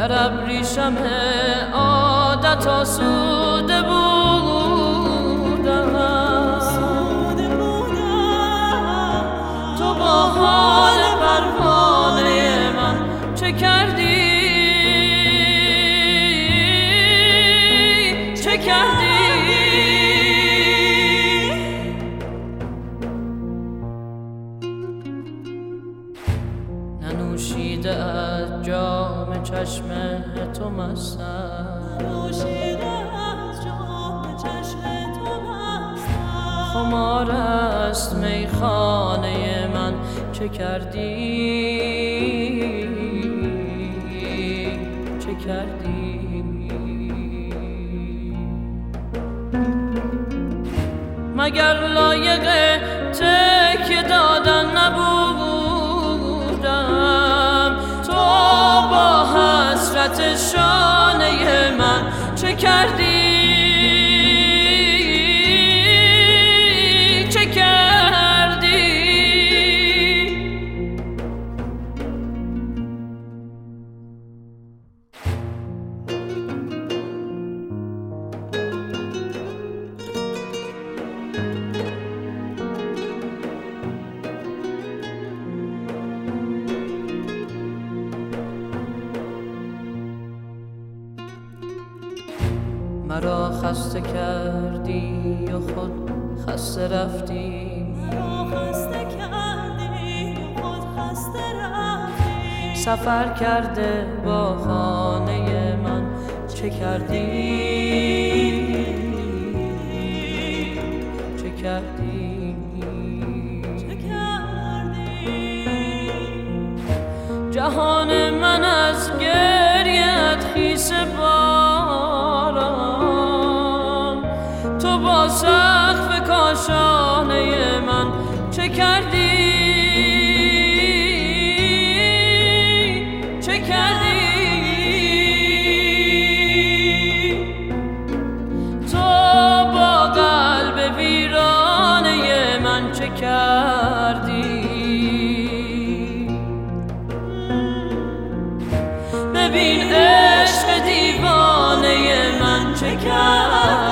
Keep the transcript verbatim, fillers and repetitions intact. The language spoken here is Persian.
در ابریشم عادت آسوده بودم، تو با حال پروانه من چه کردی؟ چه کردی؟ ننوشیده از جام چشم تو مستم، نوشیده از جام چشم تو مستم، خمار است میخانه من چه کردی؟ چه کردی؟ مگر لایق تکیه دادن نبودم؟ تو با حسرت شانه من چه کردی؟ چه کردی؟ مرا خسته کردی و خود خسته رفتی، مرا خسته کردی و خود خسته رفتی، سفر کرده با خانه من چه کردی؟ چه کردی؟ چه کردی؟ جهان من از گریه‌ات خیس باران، تو با سقف کاشانه من چه کردی؟ چه کردی؟ تو با قلب ویرانه من چه کردی؟ ببین عشق دیوانه من چه کرد.